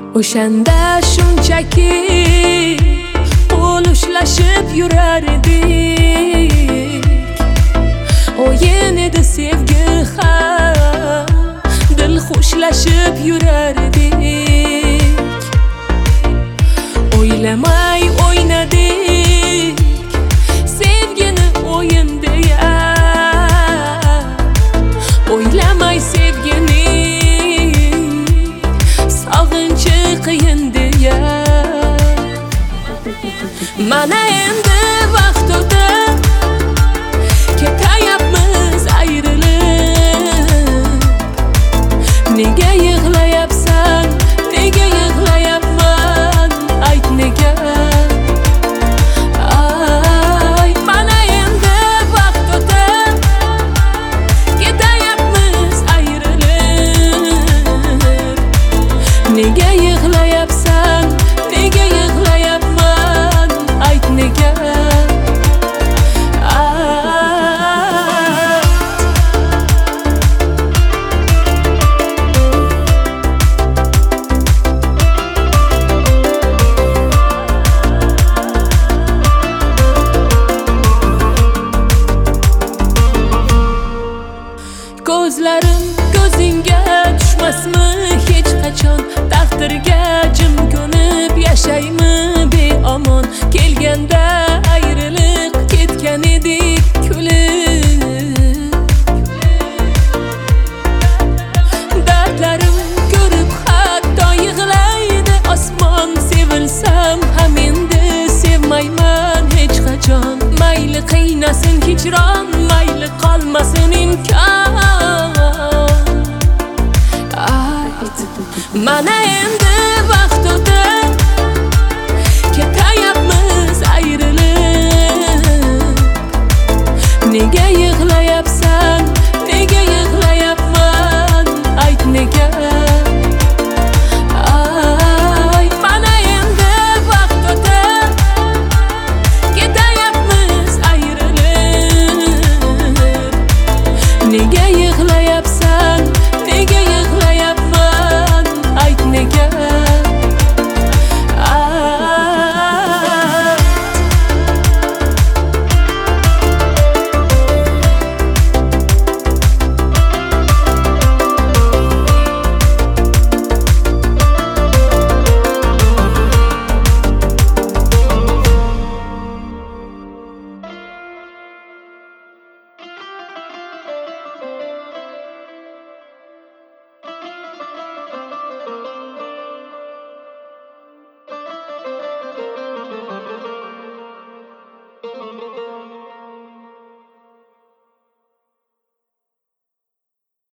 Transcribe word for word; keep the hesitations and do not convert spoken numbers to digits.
O'shanda shunchaki qo'l ushlashib yurardik. O'yin edi sevgi ham, dil xushlashib yurardik. O'ylamay o'ynadik sevgini o'yin deya. O'ylamay sevgini sog'inchi qiyin deya. Mana endi vaqt o'tib ketayapmiz ayrilib. Nega yig'layapsan, nega yig'layapman, ayt nega. Ay, mana endi vaqt o'tib ketayapmiz ayrilib. Nega yig'layapsan, nega yig'layapman, ayt nega. Ko'zlarim ko'zingga tushmasmi hech qachon? Taqdirga jim ko'nib yashaymi beomon? Kelganda ayriliq ketgan edik kulib. Dardlarim ko'rib hatto yig'laydi osmon. Sevilsam ham endi sevmayman hech qachon. Mayli qiynasin hijron, mayli qolmasin imkon. Mana endi vaqt o'tib ketayapmiz ayrilib. Nega